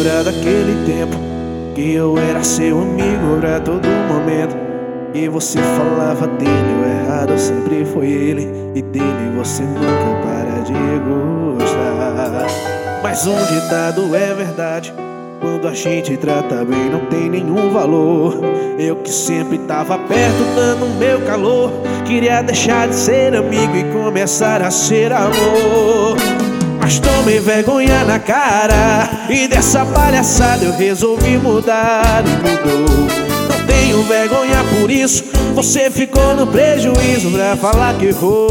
lembra daquele tempo que eu era seu amigo pra todo momento, e você falava dele, o errado sempre foi ele, e dele você nunca para de gostar. Mas um ditado é verdade: quando a gente trata bem não tem nenhum valor. Eu que sempre tava perto dando meu calor, queria deixar de ser amigo e começar a ser amor. Mas tomei vergonha na cara e dessa palhaçada eu resolvi mudar e mudou. Não tenho vergonha por isso, você ficou no prejuízo pra falar que errou.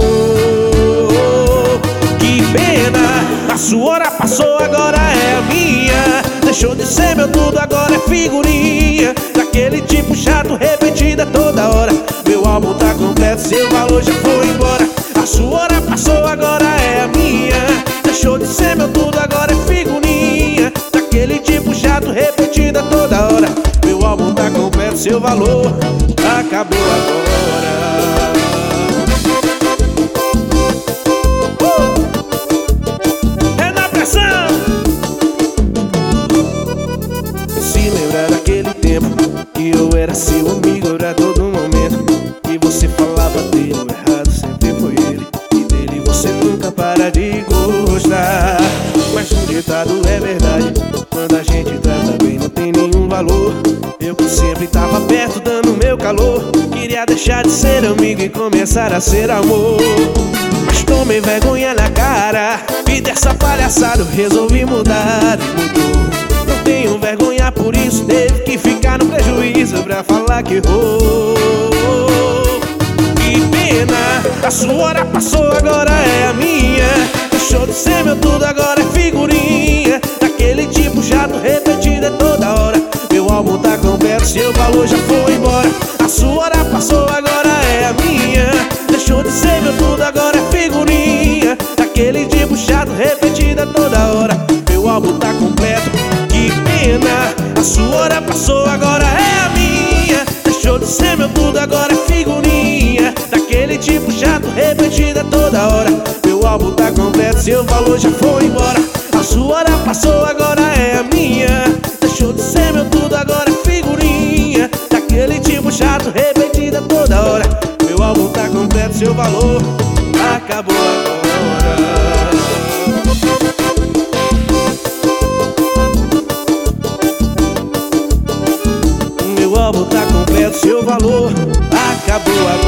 Que pena, a sua hora passou, agora é a minha. Deixou de ser meu tudo, agora é figurinha daquele tipo chato, repetida toda hora. Meu álbum tá completo, seu valor já foi embora. A sua hora passou, agora é a minha. Deixou de ser meu tudo, agora é figurinha daquele tipo chato, repetida toda hora. Meu álbum tá completo, seu valor acabou agora. É na pressão! Se lembra daquele tempo que eu era seu amigo pra todo momento, e você falava dele, o errado sempre foi ele, e dele você nunca para de gostar. Mas um ditado é verdade: quando a gente trata bem não tem nenhum valor. Eu que sempre tava perto dando meu calor, queria deixar de ser amigo e começar a ser amor. Mas tomei vergonha na cara e dessa palhaçada eu resolvi mudar e mudou. Não tenho vergonha por isso, teve que ficar no prejuízo pra falar que errou. Que pena, a sua hora passou, agora é a minha. Deixou de ser meu tudo, agora é figurinha daquele tipo chato, repetida toda hora. Meu álbum tá completo, seu valor já foi embora. A sua hora passou, agora é a minha. Deixou de ser meu tudo, agora é figurinha daquele tipo chato, repetida toda hora. Meu álbum tá completo, que pena, a sua hora passou, agora é a minha. Deixou de ser meu tudo, agora é figurinha daquele tipo chato, repetida toda hora. Meu álbum tá completo, seu valor já foi embora. A sua hora passou, agora é a minha. Deixou de ser meu tudo, agora é figurinha daquele tipo chato, repetida toda hora. Meu álbum tá completo, seu valor acabou agora. Meu álbum tá completo, seu valor acabou agora.